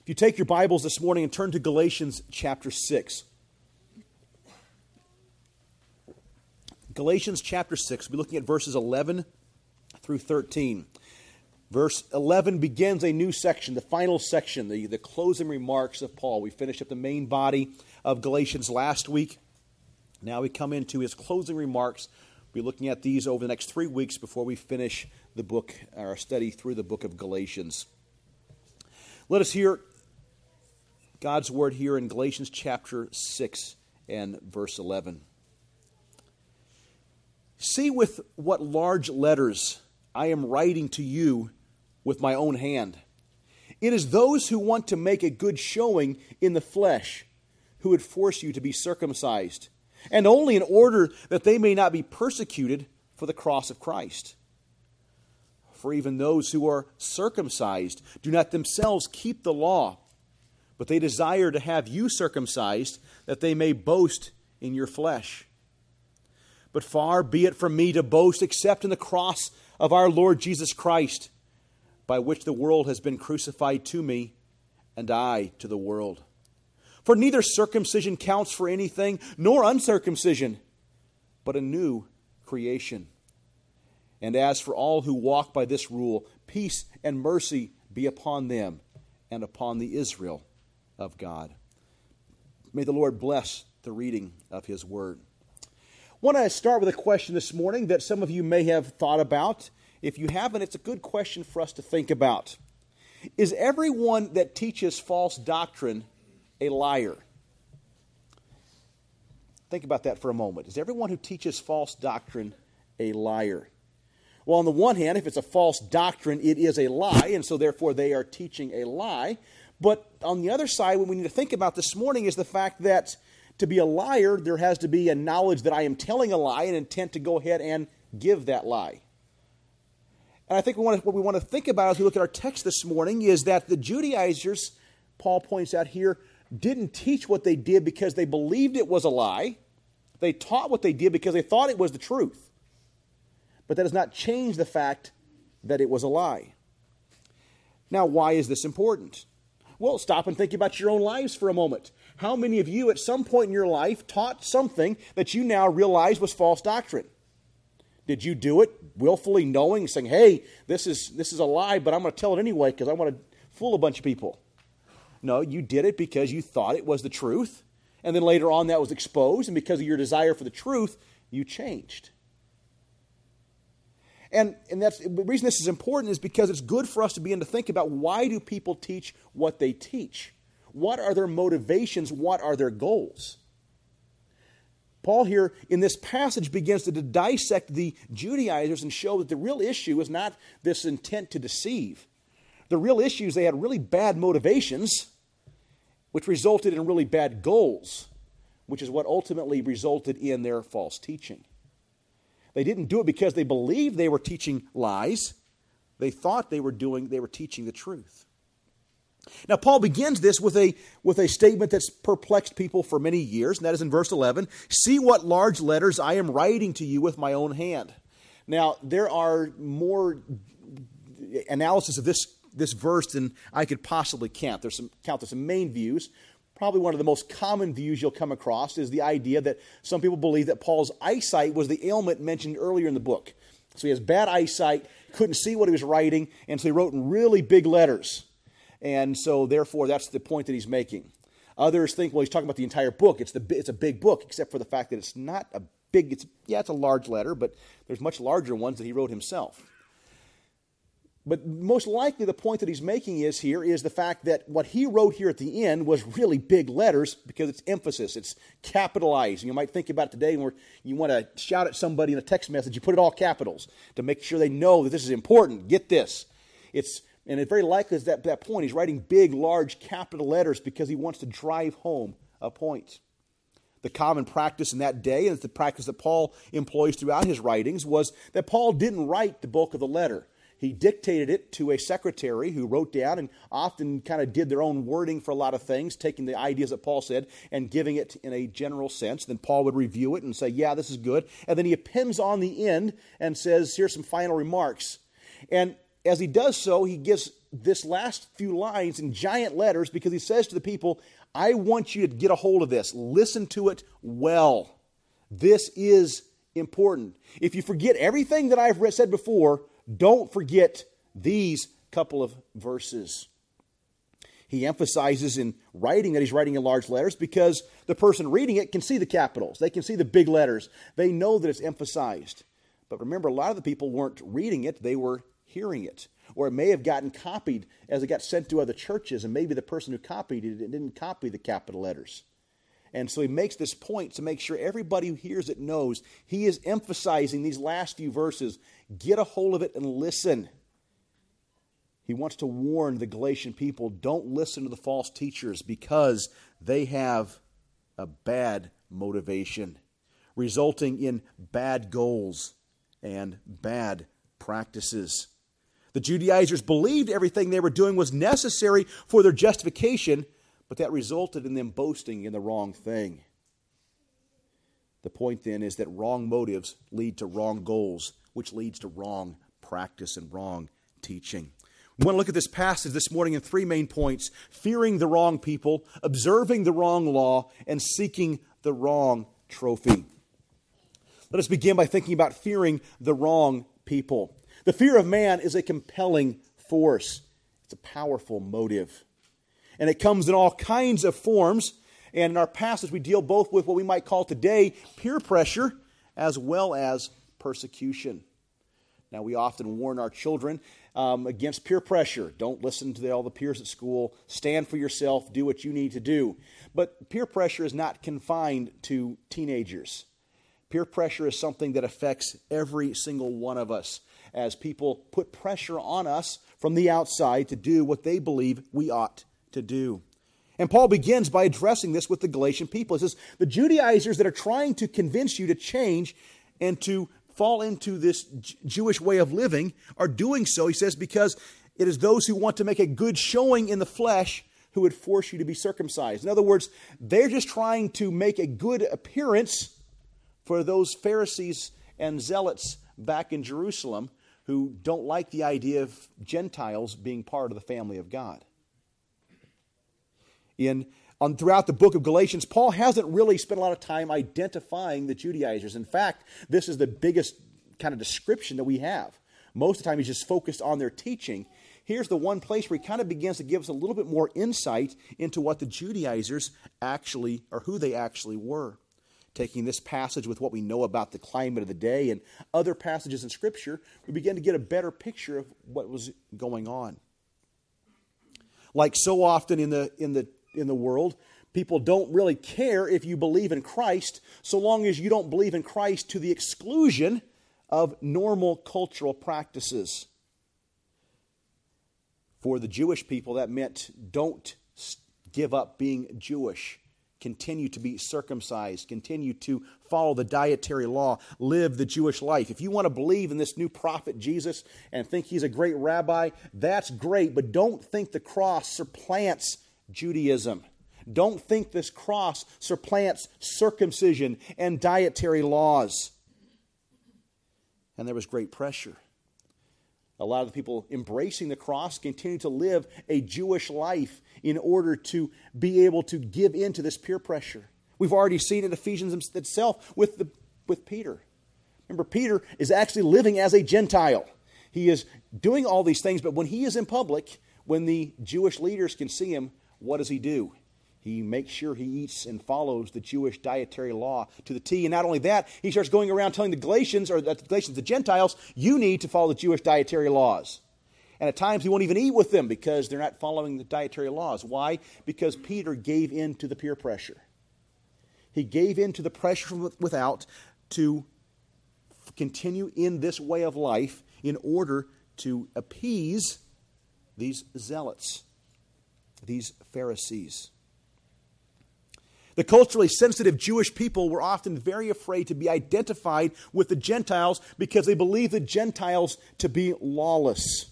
If you take your Bibles this morning and turn to Galatians chapter 6. Galatians chapter 6, we'll be looking at verses 11 through 13. Verse 11 begins a new section, the final section, the closing remarks of Paul. We finished up the main body of Galatians last week. Now we come into his closing remarks. We'll be looking at these over the next 3 weeks before we finish the book, our study through the book of Galatians. Let us hear God's word here in Galatians chapter 6 and verse 11. See with what large letters I am writing to you with my own hand. It is those who want to make a good showing in the flesh who would force you to be circumcised, and only in order that they may not be persecuted for the cross of Christ. For even those who are circumcised do not themselves keep the law, but they desire to have you circumcised, that they may boast in your flesh. But far be it from me to boast except in the cross of our Lord Jesus Christ, by which the world has been crucified to me, and I to the world. For neither circumcision counts for anything, nor uncircumcision, but a new creation. And as for all who walk by this rule, peace and mercy be upon them and upon the Israel of God. May the Lord bless the reading of His Word. I want to start with a question this morning that some of you may have thought about. If you haven't, it's a good question for us to think about. Is everyone that teaches false doctrine a liar? Think about that for a moment. Is everyone who teaches false doctrine a liar? Well, on the one hand, if it's a false doctrine, it is a lie, and so therefore they are teaching a lie. But on the other side, what we need to think about this morning is the fact that to be a liar, there has to be a knowledge that I am telling a lie, an intent to go ahead and give that lie. And I think what we want to think about as we look at our text this morning is that the Judaizers, Paul points out here, didn't teach what they did because they believed it was a lie. They taught what they did because they thought it was the truth. But that does not change the fact that it was a lie. Now, why is this important? Well, stop and think about your own lives for a moment. How many of you at some point in your life taught something that you now realize was false doctrine? Did you do it willfully, knowing, saying, hey, this is a lie, but I'm going to tell it anyway because I want to fool a bunch of people? No, you did it because you thought it was the truth, and then later on that was exposed, and because of your desire for the truth, you changed. And that's the reason this is important is because it's good for us to begin to think about, why do people teach what they teach? What are their motivations? What are their goals? Paul here in this passage begins to dissect the Judaizers and show that the real issue is not this intent to deceive. The real issue is they had really bad motivations, which resulted in really bad goals, which is what ultimately resulted in their false teaching. They didn't do it because they believed they were teaching lies. They thought they were teaching the truth. Now, Paul begins this with a statement that's perplexed people for many years, and that is in verse 11. See what large letters I am writing to you with my own hand. Now, there are more analysis of this verse than I could possibly count. There's some main views. Probably one of the most common views you'll come across is the idea that some people believe that Paul's eyesight was the ailment mentioned earlier in the book. So he has bad eyesight, couldn't see what he was writing, and so he wrote in really big letters. And so therefore that's the point that he's making. Others think, well, he's talking about the entire book. It's a big book, except for the fact that it's not a big, it's a large letter, but there's much larger ones that he wrote himself. But most likely the point that he's making is the fact that what he wrote here at the end was really big letters because it's emphasis, it's capitalized. And you might think about today where you want to shout at somebody in a text message, you put it all capitals to make sure they know that this is important. Get this. And it's very likely at that point he's writing big, large capital letters because he wants to drive home a point. The common practice in that day, and it's the practice that Paul employs throughout his writings, was that Paul didn't write the bulk of the letter. He dictated it to a secretary who wrote down and often kind of did their own wording for a lot of things, taking the ideas that Paul said and giving it in a general sense. Then Paul would review it and say, yeah, this is good. And then he appends on the end and says, here's some final remarks. And as he does so, he gives this last few lines in giant letters because he says to the people, I want you to get a hold of this. Listen to it well. This is important. If you forget everything that I've said before, don't forget these couple of verses. He emphasizes in writing that he's writing in large letters because the person reading it can see the capitals. They can see the big letters. They know that it's emphasized. But remember, a lot of the people weren't reading it, they were hearing it. Or it may have gotten copied as it got sent to other churches, and maybe the person who copied it didn't copy the capital letters. And so he makes this point to make sure everybody who hears it knows. He is emphasizing these last few verses. Get a hold of it and listen. He wants to warn the Galatian people, don't listen to the false teachers because they have a bad motivation, resulting in bad goals and bad practices. The Judaizers believed everything they were doing was necessary for their justification, but that resulted in them boasting in the wrong thing. The point then is that wrong motives lead to wrong goals, which leads to wrong practice and wrong teaching. We want to look at this passage this morning in three main points: fearing the wrong people, observing the wrong law, and seeking the wrong trophy. Let us begin by thinking about fearing the wrong people. The fear of man is a compelling force. It's a powerful motive. And it comes in all kinds of forms. And in our passage, we deal both with what we might call today peer pressure as well as persecution. Now, we often warn our children against peer pressure. Don't listen to all the peers at school. Stand for yourself. Do what you need to do. But peer pressure is not confined to teenagers. Peer pressure is something that affects every single one of us as people put pressure on us from the outside to do what they believe we ought to do. And Paul begins by addressing this with the Galatian people. He says, the Judaizers that are trying to convince you to change and to fall into this Jewish way of living are doing so, he says, because it is those who want to make a good showing in the flesh who would force you to be circumcised. In other words, they're just trying to make a good appearance for those Pharisees and zealots back in Jerusalem who don't like the idea of Gentiles being part of the family of God. Throughout the book of Galatians, Paul hasn't really spent a lot of time identifying the Judaizers. In fact, this is the biggest kind of description that we have. Most of the time he's just focused on their teaching. Here's the one place where he kind of begins to give us a little bit more insight into what the Judaizers actually, or who they actually were. Taking this passage with what we know about the climate of the day and other passages in Scripture, we begin to get a better picture of what was going on. Like so often in the world, people don't really care if you believe in Christ, so long as you don't believe in Christ to the exclusion of normal cultural practices. For the Jewish people, that meant don't give up being Jewish. Continue to be circumcised, continue to follow the dietary law, live the Jewish life. If you want to believe in this new prophet Jesus and think he's a great rabbi, that's great, but don't think the cross supplants Judaism. Don't think this cross supplants circumcision and dietary laws. And there was great pressure. A lot of the people embracing the cross continue to live a Jewish life in order to be able to give in to this peer pressure. We've already seen in Ephesians itself with Peter. Remember, Peter is actually living as a Gentile. He is doing all these things, but when he is in public, when the Jewish leaders can see him, what does he do? He makes sure he eats and follows the Jewish dietary law to the T. And not only that, he starts going around telling the Gentiles, you need to follow the Jewish dietary laws. And at times he won't even eat with them because they're not following the dietary laws. Why? Because Peter gave in to the peer pressure. He gave in to the pressure from without to continue in this way of life in order to appease these zealots, these Pharisees. The culturally sensitive Jewish people were often very afraid to be identified with the Gentiles because they believed the Gentiles to be lawless.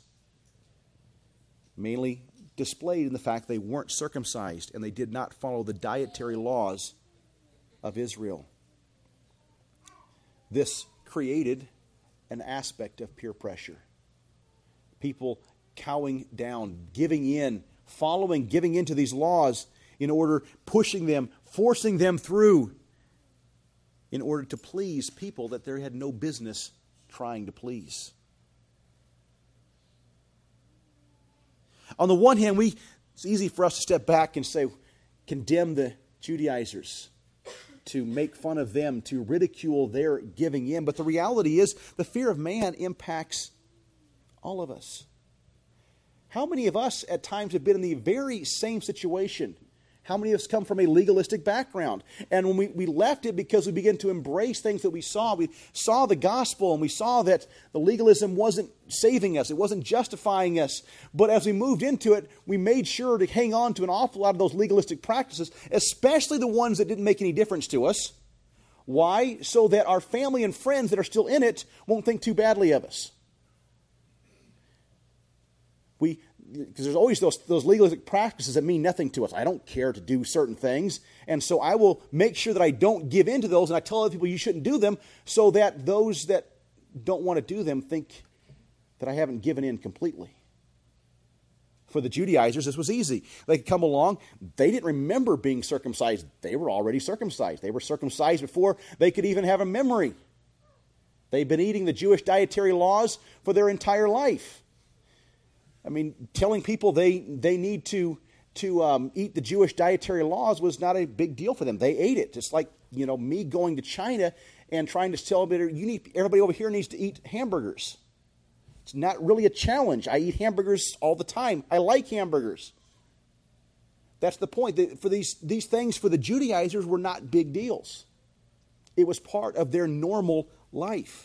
Mainly displayed in the fact they weren't circumcised and they did not follow the dietary laws of Israel. This created an aspect of peer pressure. People cowing down, giving in, giving into these laws in order, pushing them, forcing them through in order to please people that they had no business trying to please. On the one hand, it's easy for us to step back and say, condemn the Judaizers, to make fun of them, to ridicule their giving in. But the reality is, the fear of man impacts all of us. How many of us at times have been in the very same situation? How many of us come from a legalistic background? And when we left it because we began to embrace things that we saw the gospel, and we saw that the legalism wasn't saving us, it wasn't justifying us. But as we moved into it, we made sure to hang on to an awful lot of those legalistic practices, especially the ones that didn't make any difference to us. Why? So that our family and friends that are still in it won't think too badly of us. Because there's always those legalistic practices that mean nothing to us. I don't care to do certain things, and so I will make sure that I don't give in to those, and I tell other people you shouldn't do them, so that those that don't want to do them think that I haven't given in completely. For the Judaizers, this was easy. They could come along. They didn't remember being circumcised. They were already circumcised. They were circumcised before they could even have a memory. They'd been eating the Jewish dietary laws for their entire life. I mean, telling people they need to eat the Jewish dietary laws was not a big deal for them. They ate it. Just like, me going to China and trying to tell everybody over here needs to eat hamburgers. It's not really a challenge. I eat hamburgers all the time. I like hamburgers. That's the point. For these things, for the Judaizers, were not big deals. It was part of their normal life.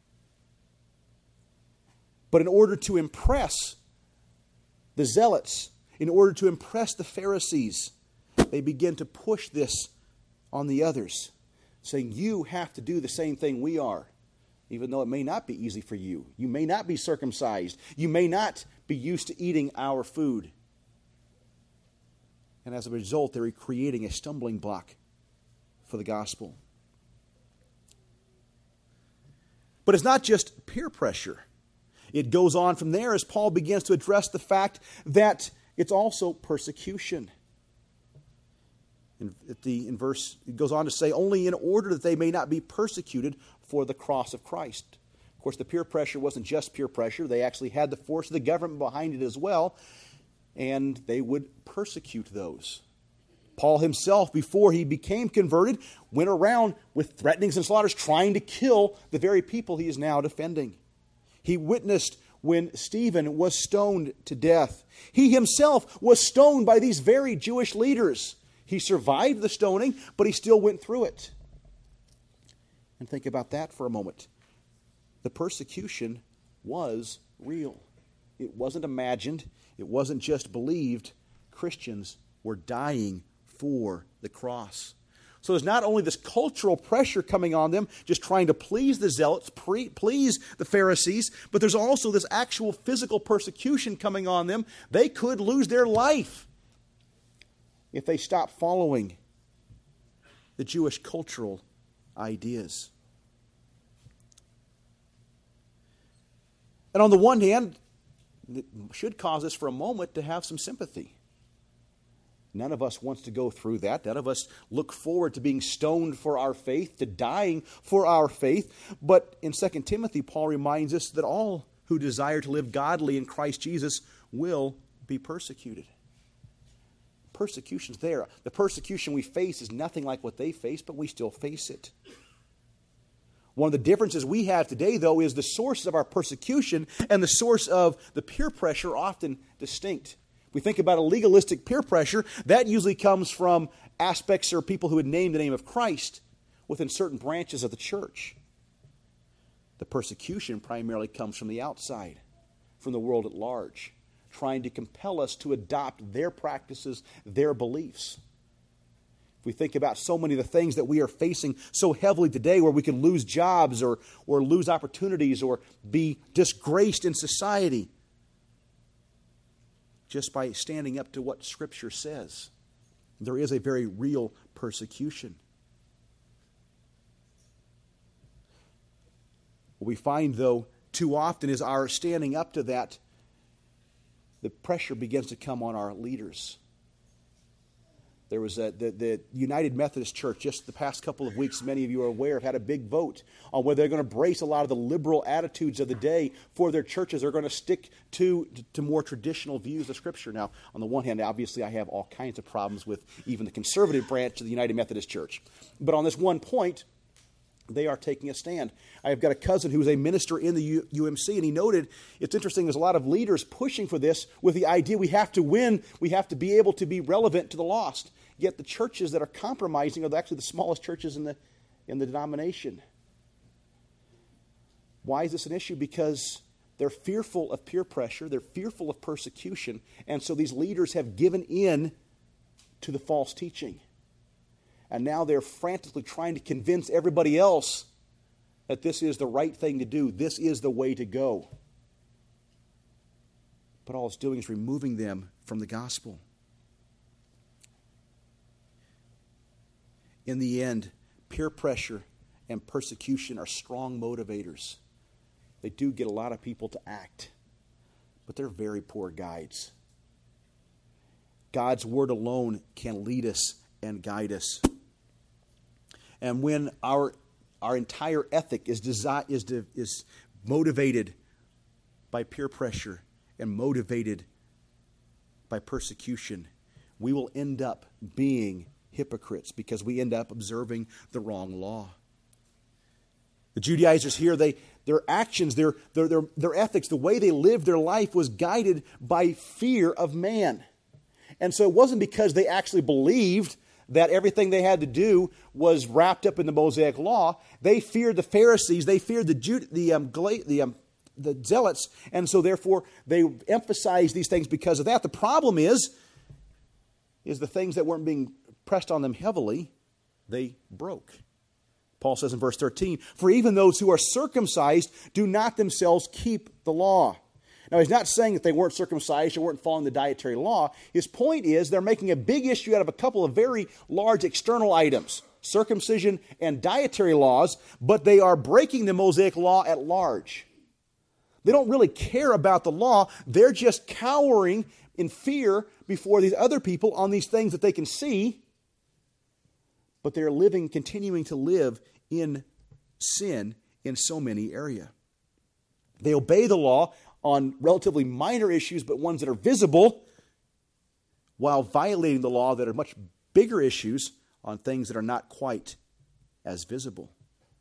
But in order to impress the Zealots, in order to impress the Pharisees, they begin to push this on the others, saying, you have to do the same thing we are, even though it may not be easy for you. You may not be circumcised. You may not be used to eating our food. And as a result, they're creating a stumbling block for the gospel. But it's not just peer pressure. It goes on from there as Paul begins to address the fact that it's also persecution. In verse, it goes on to say, only in order that they may not be persecuted for the cross of Christ. Of course, the peer pressure wasn't just peer pressure. They actually had the force of the government behind it as well, and they would persecute those. Paul himself, before he became converted, went around with threatenings and slaughters, trying to kill the very people he is now defending. He witnessed when Stephen was stoned to death. He himself was stoned by these very Jewish leaders. He survived the stoning, but he still went through it. And think about that for a moment. The persecution was real. It wasn't imagined. It wasn't just believed. Christians were dying for the cross. So there's not only this cultural pressure coming on them, just trying to please the Zealots, please the Pharisees, but there's also this actual physical persecution coming on them. They could lose their life if they stop following the Jewish cultural ideas. And on the one hand, it should cause us for a moment to have some sympathy. None of us wants to go through that. None of us look forward to being stoned for our faith, to dying for our faith. But in 2 Timothy, Paul reminds us that all who desire to live godly in Christ Jesus will be persecuted. Persecution's there. The persecution we face is nothing like what they face, but we still face it. One of the differences we have today, though, is the source of our persecution and the source of the peer pressure are often distinct. We think about a legalistic peer pressure, that usually comes from aspects or people who would name the name of Christ within certain branches of the church. The persecution primarily comes from the outside, from the world at large, trying to compel us to adopt their practices, their beliefs. If we think about so many of the things that we are facing so heavily today, where we can lose jobs or lose opportunities or be disgraced in society, just by standing up to what Scripture says. There is a very real persecution. What we find, though, too often is our standing up to that the pressure begins to come on our leaders. There was the United Methodist Church just the past couple of weeks, many of you are aware, have had a big vote on whether they're going to brace a lot of the liberal attitudes of the day for their churches. They're going to stick to more traditional views of Scripture. Now, on the one hand, obviously I have all kinds of problems with even the conservative branch of the United Methodist Church. But on this one point, they are taking a stand. I've got a cousin who's a minister in the UMC, and he noted, it's interesting, there's a lot of leaders pushing for this with the idea we have to win, we have to be able to be relevant to the lost. Yet the churches that are compromising are actually the smallest churches in the denomination. Why is this an issue? Because they're fearful of peer pressure, they're fearful of persecution, and so these leaders have given in to the false teaching. And now they're frantically trying to convince everybody else that this is the right thing to do. This is the way to go. But all it's doing is removing them from the gospel. In the end, peer pressure and persecution are strong motivators. They do get a lot of people to act, but they're very poor guides. God's word alone can lead us and guide us. And when our entire ethic is motivated by peer pressure and motivated by persecution, we will end up being hypocrites because we end up observing the wrong law. The Judaizers here, their actions, their ethics, the way they lived their life was guided by fear of man. And so it wasn't because they actually believed that everything they had to do was wrapped up in the Mosaic law. They feared the Pharisees. They feared the Zealots. And so therefore, they emphasized these things because of that. The problem is the things that weren't being pressed on them heavily, they broke. Paul says in verse 13, "For even those who are circumcised do not themselves keep the law." Now, he's not saying that they weren't circumcised or weren't following the dietary law. His point is they're making a big issue out of a couple of very large external items, circumcision and dietary laws, but they are breaking the Mosaic law at large. They don't really care about the law. They're just cowering in fear before these other people on these things that they can see, but they're continuing to live in sin in so many areas. They obey the law on relatively minor issues, but ones that are visible, while violating the law that are much bigger issues on things that are not quite as visible.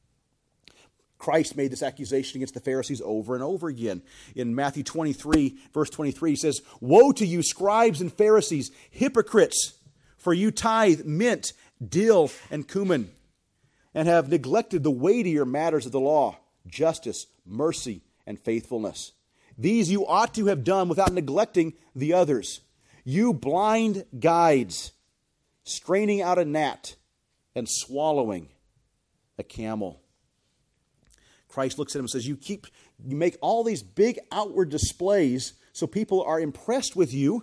Christ made this accusation against the Pharisees over and over again. In Matthew 23, verse 23, he says, "Woe to you, scribes and Pharisees, hypocrites, for you tithe mint, dill, and cumin, and have neglected the weightier matters of the law, justice, mercy, and faithfulness. These you ought to have done without neglecting the others. You blind guides, straining out a gnat and swallowing a camel." Christ looks at him and says, you make all these big outward displays so people are impressed with you,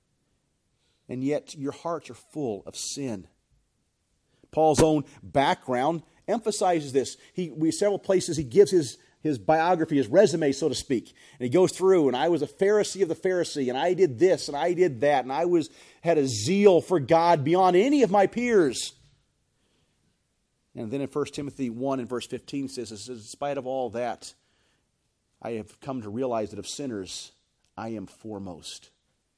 and yet your hearts are full of sin. Paul's own background emphasizes this. Several places he gives his biography, his resume, so to speak. And he goes through, and I was a Pharisee of the Pharisee, and I did this, and I did that, and I had a zeal for God beyond any of my peers. And then in 1 Timothy 1 and verse 15 says, in spite of all that, I have come to realize that of sinners, I am foremost.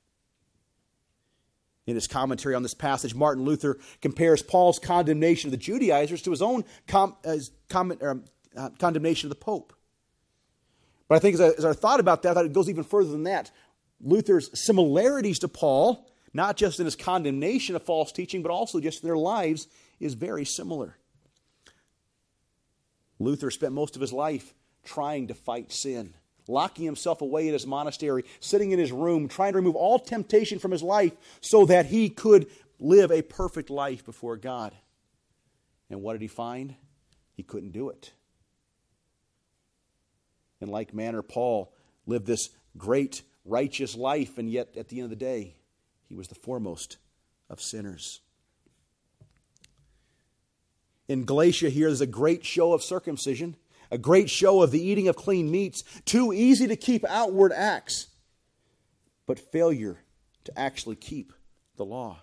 In his commentary on this passage, Martin Luther compares Paul's condemnation of the Judaizers to his own condemnation of the Pope. But I think as I thought about that, it goes even further than that. Luther's similarities to Paul, not just in his condemnation of false teaching, but also just in their lives, is very similar. Luther spent most of his life trying to fight sin, locking himself away in his monastery, sitting in his room, trying to remove all temptation from his life so that he could live a perfect life before God. And what did he find? He couldn't do it. In like manner, Paul lived this great righteous life, and yet at the end of the day, he was the foremost of sinners. In Galatia here, there's a great show of circumcision, a great show of the eating of clean meats, too easy to keep outward acts. but failure to actually keep the law.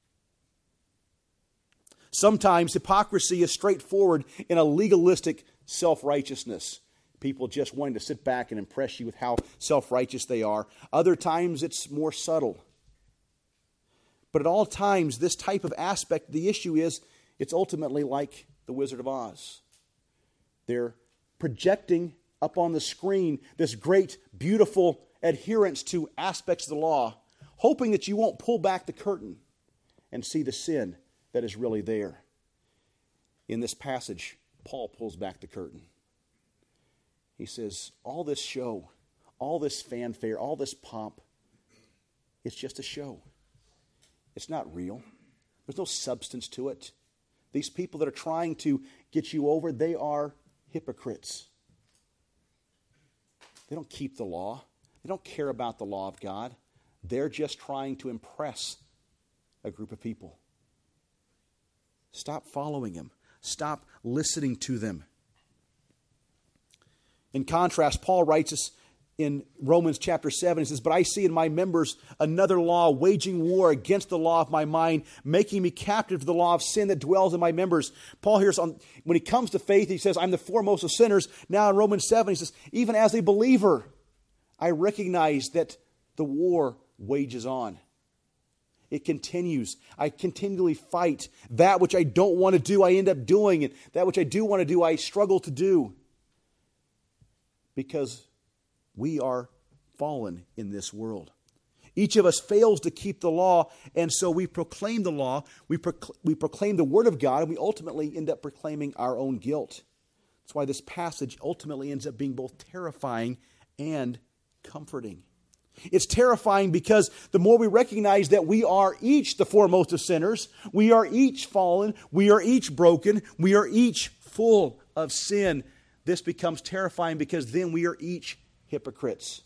Sometimes hypocrisy is straightforward in a legalistic self-righteousness. People just wanting to sit back and impress you with how self-righteous they are. Other times it's more subtle. But at all times, this type of aspect, the issue is, it's ultimately like the Wizard of Oz. They're projecting up on the screen this great, beautiful adherence to aspects of the law, hoping that you won't pull back the curtain and see the sin that is really there. In this passage, Paul pulls back the curtain. He says, all this show, all this fanfare, all this pomp, it's just a show. It's not real. There's no substance to it. These people that are trying to get you over, they are hypocrites. They don't keep the law. They don't care about the law of God. They're just trying to impress a group of people. Stop following them. Stop listening to them. In contrast, Paul writes us in Romans chapter 7, he says, "But I see in my members another law, waging war against the law of my mind, making me captive to the law of sin that dwells in my members." Paul here, when he comes to faith, he says, I'm the foremost of sinners. Now in Romans 7, he says, even as a believer, I recognize that the war wages on. It continues. I continually fight. That which I don't want to do, I end up doing. And that which I do want to do, I struggle to do. Because we are fallen in this world. Each of us fails to keep the law, and so we proclaim the law, we proclaim the Word of God, and we ultimately end up proclaiming our own guilt. That's why this passage ultimately ends up being both terrifying and comforting. It's terrifying because the more we recognize that we are each the foremost of sinners, we are each fallen, we are each broken, we are each full of sin, this becomes terrifying because then we are each hypocrites.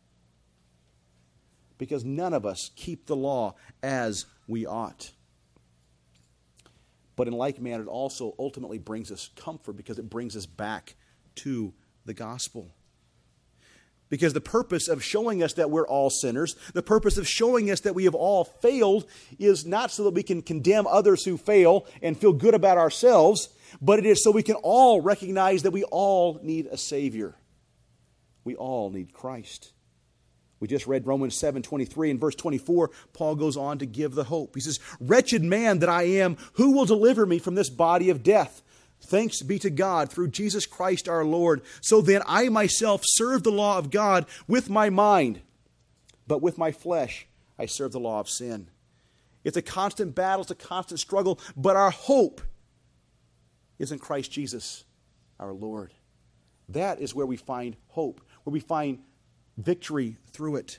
Because none of us keep the law as we ought. But in like manner, it also ultimately brings us comfort because it brings us back to the gospel. Because the purpose of showing us that we're all sinners, the purpose of showing us that we have all failed is not so that we can condemn others who fail and feel good about ourselves, but it is so we can all recognize that we all need a Savior. We all need Christ. We just read Romans 7:23 and verse 24. Paul goes on to give the hope. He says, "Wretched man that I am, who will deliver me from this body of death? Thanks be to God through Jesus Christ our Lord. So then I myself serve the law of God with my mind, but with my flesh I serve the law of sin." It's a constant battle, it's a constant struggle, but our hope is in Christ Jesus our Lord. That is where we find hope, where we find victory through it.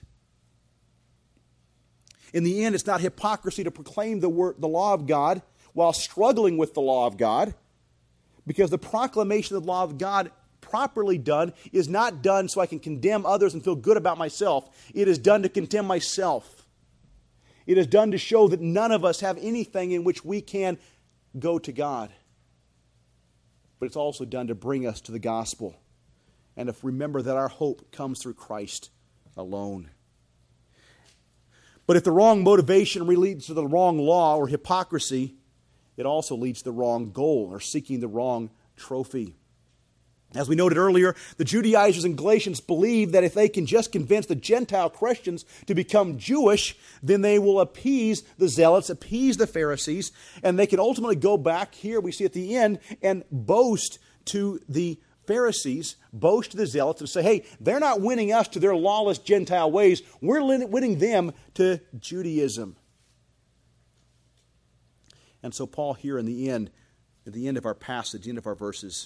In the end, it's not hypocrisy to proclaim the law of God while struggling with the law of God, because the proclamation of the law of God properly done is not done so I can condemn others and feel good about myself. It is done to condemn myself. It is done to show that none of us have anything in which we can go to God. But it's also done to bring us to the gospel and to remember that our hope comes through Christ alone. But if the wrong motivation leads to the wrong law or hypocrisy, it also leads to the wrong goal or seeking the wrong trophy. As we noted earlier, the Judaizers in Galatians believe that if they can just convince the Gentile Christians to become Jewish, then they will appease the Zealots, appease the Pharisees, and they can ultimately go back here, we see at the end, and boast to the Pharisees, boast to the Zealots, and say, hey, they're not winning us to their lawless Gentile ways. We're winning them to Judaism. And so Paul here in the end, at the end of our passage, the end of our verses,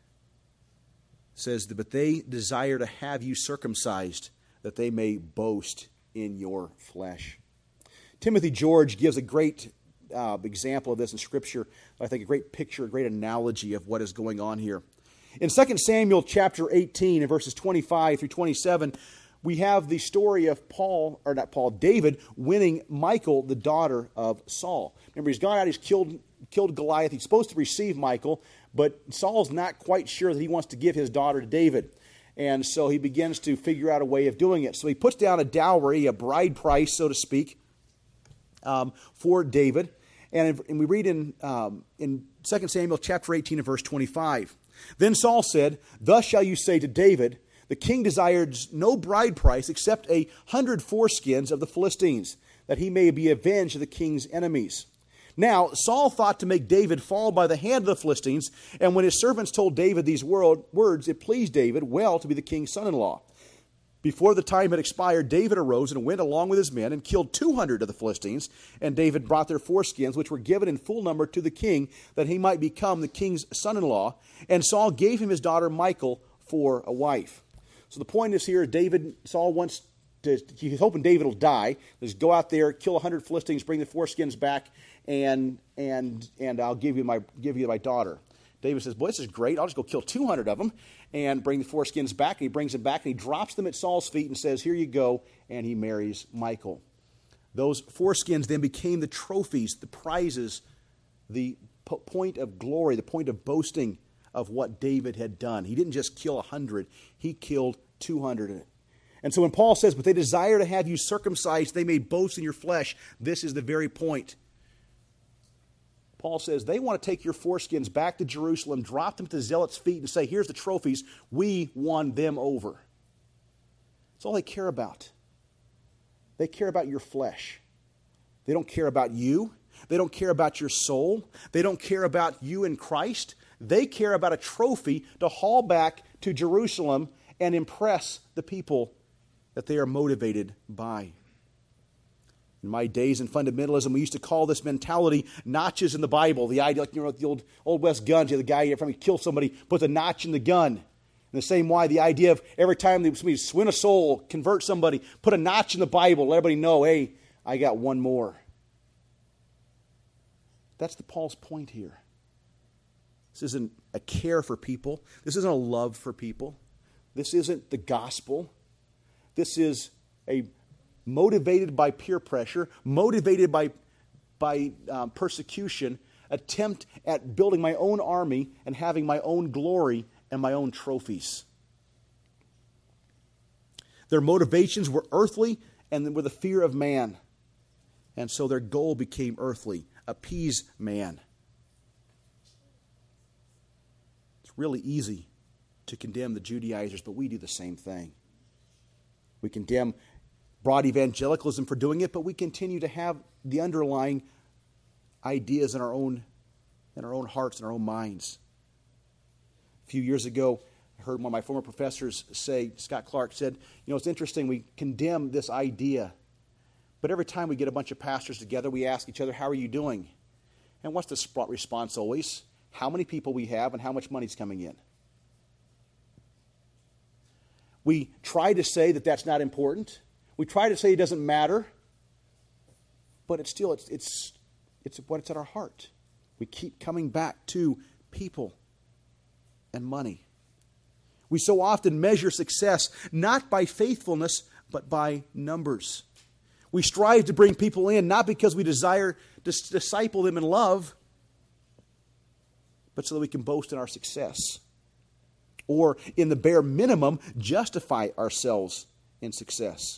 says, "But they desire to have you circumcised, that they may boast in your flesh." Timothy George gives a great example of this in Scripture. I think a great picture, a great analogy of what is going on here. In 2 Samuel chapter 18 and verses 25 through 27, we have the story of David winning Michal, the daughter of Saul. Remember, he's gone out, he's killed Goliath. He's supposed to receive Michal, but Saul's not quite sure that he wants to give his daughter to David. And so he begins to figure out a way of doing it. So he puts down a dowry, a bride price, so to speak, for David. And we read in 2 Samuel chapter 18 and verse 25. Then Saul said, "Thus shall you say to David, the king desires no bride price except 100 foreskins of the Philistines, that he may be avenged of the king's enemies." Now, Saul thought to make David fall by the hand of the Philistines, and when his servants told David these words, it pleased David well to be the king's son-in-law. Before the time had expired, David arose and went along with his men and killed 200 of the Philistines, and David brought their foreskins, which were given in full number to the king, that he might become the king's son-in-law, and Saul gave him his daughter Michal for a wife. So the point is here, Saul wants he's hoping David will die. Just go out there, kill 100 Philistines, bring the foreskins back, and I'll give you my daughter. David says, "Boy, this is great. I'll just go kill 200 of them and bring the foreskins back." And he brings them back and he drops them at Saul's feet and says, "Here you go." And he marries Michal. Those foreskins then became the trophies, the prizes, the point of glory, the point of boasting of what David had done. He didn't just kill 100, he killed 200. And so when Paul says, "But they desire to have you circumcised, they may boast in your flesh," this is the very point. Paul says they want to take your foreskins back to Jerusalem, drop them at the zealots' feet, and say, "Here's the trophies. We won them over." That's all they care about. They care about your flesh. They don't care about you. They don't care about your soul. They don't care about you in Christ. They care about a trophy to haul back to Jerusalem and impress the people that they are motivated by. In my days in fundamentalism, we used to call this mentality notches in the Bible. The idea, like, the old West guns, the guy every time he kills somebody, puts a notch in the gun. In the same way, the idea of every time somebody win a soul, convert somebody, put a notch in the Bible, let everybody know, hey, I got one more. That's Paul's point here. This isn't a care for people. This isn't a love for people. This isn't the gospel. This is a motivated by peer pressure, motivated by persecution, attempt at building my own army and having my own glory and my own trophies. Their motivations were earthly and were the fear of man. And so their goal became earthly, appease man. It's really easy to condemn the Judaizers, but we do the same thing. We condemn broad evangelicalism for doing it, but we continue to have the underlying ideas in our own hearts and our own minds. A few years ago, I heard one of my former professors say, Scott Clark said, it's interesting, we condemn this idea, but every time we get a bunch of pastors together, we ask each other, how are you doing? And what's the response always? How many people we have and how much money's coming in. We try to say that that's not important. We try to say it doesn't matter, but it's what's at our heart. We keep coming back to people and money. We so often measure success not by faithfulness, but by numbers. We strive to bring people in not because we desire to disciple them in love, but so that we can boast in our success. Or, in the bare minimum, justify ourselves in success.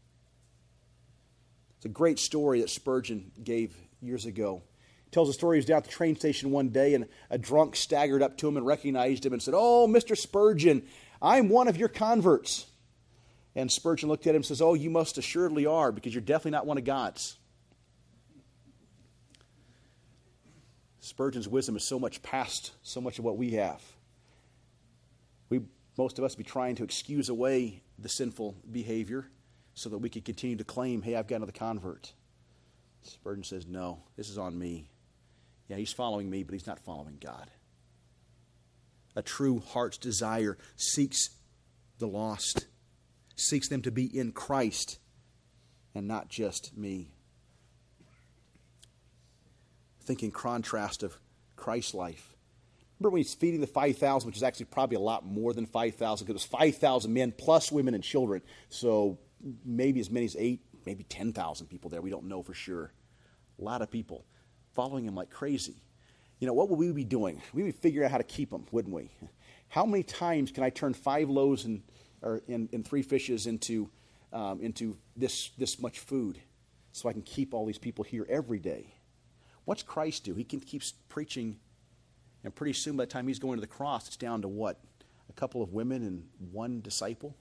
It's a great story that Spurgeon gave years ago. He tells a story. He was down at the train station one day, and a drunk staggered up to him and recognized him and said, "Oh, Mr. Spurgeon, I'm one of your converts." And Spurgeon looked at him and says, "Oh, you most assuredly are, because you're definitely not one of God's." Spurgeon's wisdom is so much past so much of what we have. Most of us be trying to excuse away the sinful behavior so that we can continue to claim, hey, I've got another convert. Spurgeon says, no, this is on me. Yeah, he's following me, but he's not following God. A true heart's desire seeks the lost, seeks them to be in Christ and not just me. Think in contrast of Christ's life. Remember when he's feeding the 5,000, which is actually probably a lot more than 5,000, because it was 5,000 men plus women and children. So maybe as many as 8, maybe 10,000 people there. We don't know for sure. A lot of people following him like crazy. What would we be doing? We'd be figuring out how to keep them, wouldn't we? How many times can I turn 5 loaves and 3 fishes into this much food so I can keep all these people here every day? What's Christ do? He keeps preaching, and pretty soon by the time he's going to the cross, it's down to what? A couple of women and 1 disciple?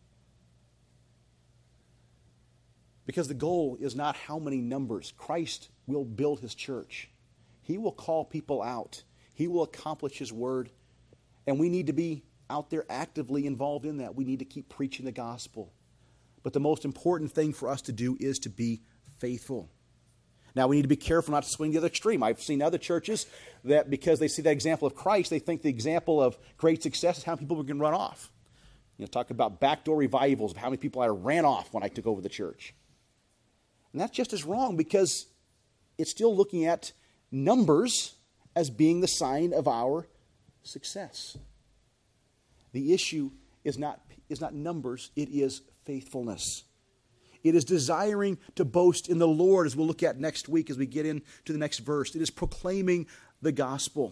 Because the goal is not how many numbers. Christ will build his church. He will call people out. He will accomplish his word. And we need to be out there actively involved in that. We need to keep preaching the gospel. But the most important thing for us to do is to be faithful. Now, we need to be careful not to swing the other extreme. I've seen other churches that because they see that example of Christ, they think the example of great success is how people can run off. Talk about backdoor revivals of how many people I ran off when I took over the church. And that's just as wrong because it's still looking at numbers as being the sign of our success. The issue is not numbers, it is faithfulness. It is desiring to boast in the Lord, as we'll look at next week as we get into the next verse. It is proclaiming the gospel.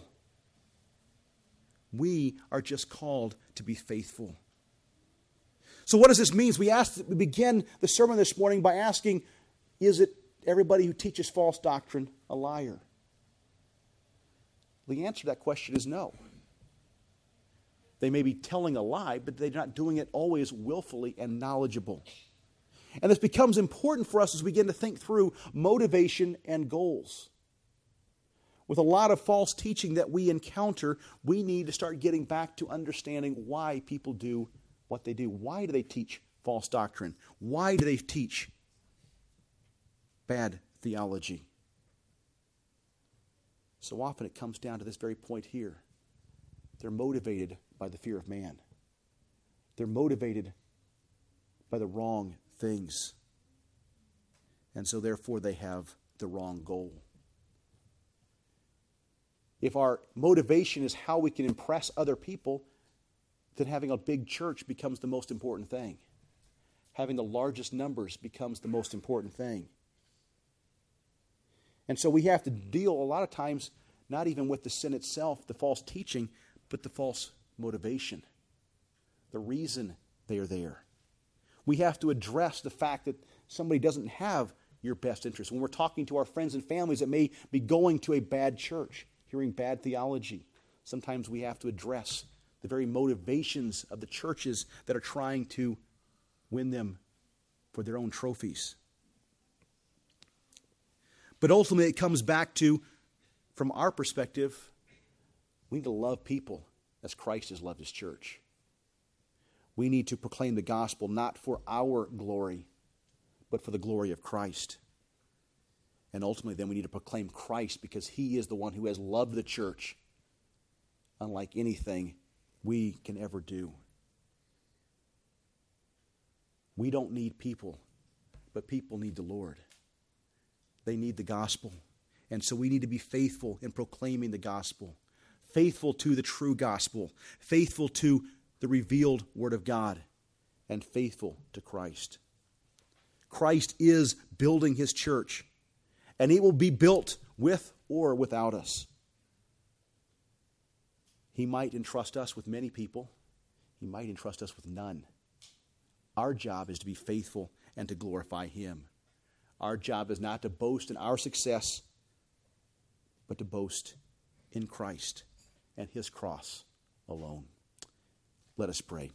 We are just called to be faithful. So what does this mean? We begin the sermon this morning by asking, is it everybody who teaches false doctrine a liar? The answer to that question is no. They may be telling a lie, but they're not doing it always willfully and knowledgeable. And this becomes important for us as we begin to think through motivation and goals. With a lot of false teaching that we encounter, we need to start getting back to understanding why people do what they do. Why do they teach false doctrine? Why do they teach bad theology? So often it comes down to this very point here. They're motivated by the fear of man. They're motivated by the wrong things. And so therefore they have the wrong goal. If our motivation is how we can impress other people, then having a big church becomes the most important thing. Having the largest numbers becomes the most important thing. And so we have to deal a lot of times not even with the sin itself, the false teaching, but the false motivation, the reason they are there. We have to address the fact that somebody doesn't have your best interest. When we're talking to our friends and families that may be going to a bad church, hearing bad theology, sometimes we have to address the very motivations of the churches that are trying to win them for their own trophies. But ultimately it comes back to, from our perspective, we need to love people as Christ has loved his church. We need to proclaim the gospel not for our glory, but for the glory of Christ. And ultimately then we need to proclaim Christ because he is the one who has loved the church unlike anything we can ever do. We don't need people, but people need the Lord. They need the gospel. And so we need to be faithful in proclaiming the gospel, faithful to the true gospel, faithful to the revealed word of God, and faithful to Christ. Christ is building his church, and it will be built with or without us. He might entrust us with many people. He might entrust us with none. Our job is to be faithful and to glorify him. Our job is not to boast in our success, but to boast in Christ and his cross alone. Let us pray.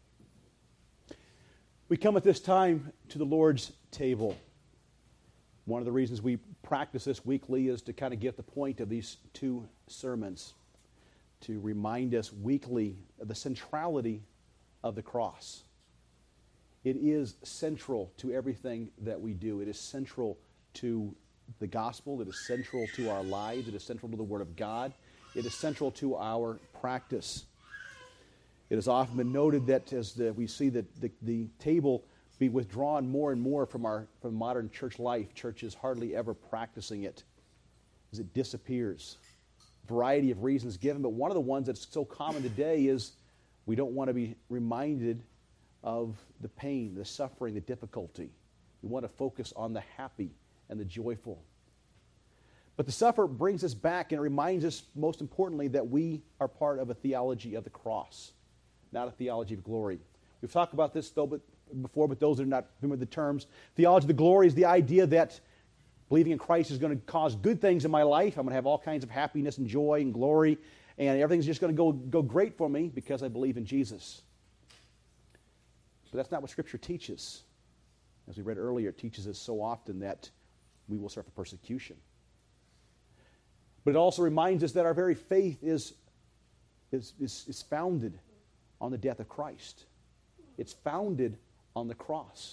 We come at this time to the Lord's table. One of the reasons we practice this weekly is to kind of get the point of these 2 sermons, to remind us weekly of the centrality of the cross. It is central to everything that we do. It is central to the gospel. It is central to our lives. It is central to the Word of God. It is central to our practice. It has often been noted that as we see the table be withdrawn more and more from modern church life, churches hardly ever practicing it as it disappears. Variety of reasons given, but one of the ones that's so common today is we don't want to be reminded of the pain, the suffering, the difficulty. We want to focus on the happy and the joyful. But the supper brings us back, and it reminds us, most importantly, that we are part of a theology of the cross, not a theology of glory. We've talked about this before, but those that are not familiar with the terms, theology of the glory is the idea that believing in Christ is going to cause good things in my life. I'm going to have all kinds of happiness and joy and glory, and everything's just going to go great for me because I believe in Jesus. But that's not what Scripture teaches. As we read earlier, it teaches us so often that we will suffer persecution. But it also reminds us that our very faith is founded on the death of Christ. It's founded on the cross.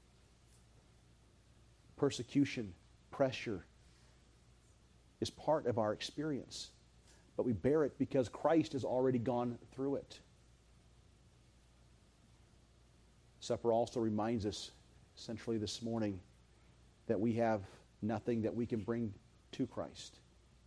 Persecution, pressure is part of our experience. But we bear it because Christ has already gone through it. Supper also reminds us, essentially this morning, that we have nothing that we can bring to Christ.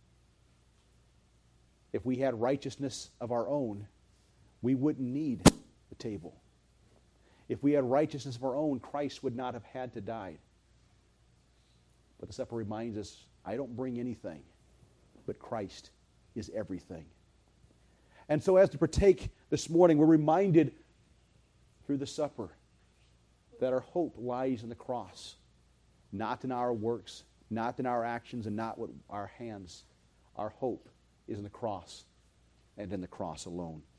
If we had righteousness of our own, we wouldn't need the table. If we had righteousness of our own, Christ would not have had to die. But the supper reminds us, I don't bring anything, but Christ is everything. And so as to partake this morning, we're reminded through the supper that our hope lies in the cross, not in our works, not in our actions, and not with our hands. Our hope is in the cross and in the cross alone.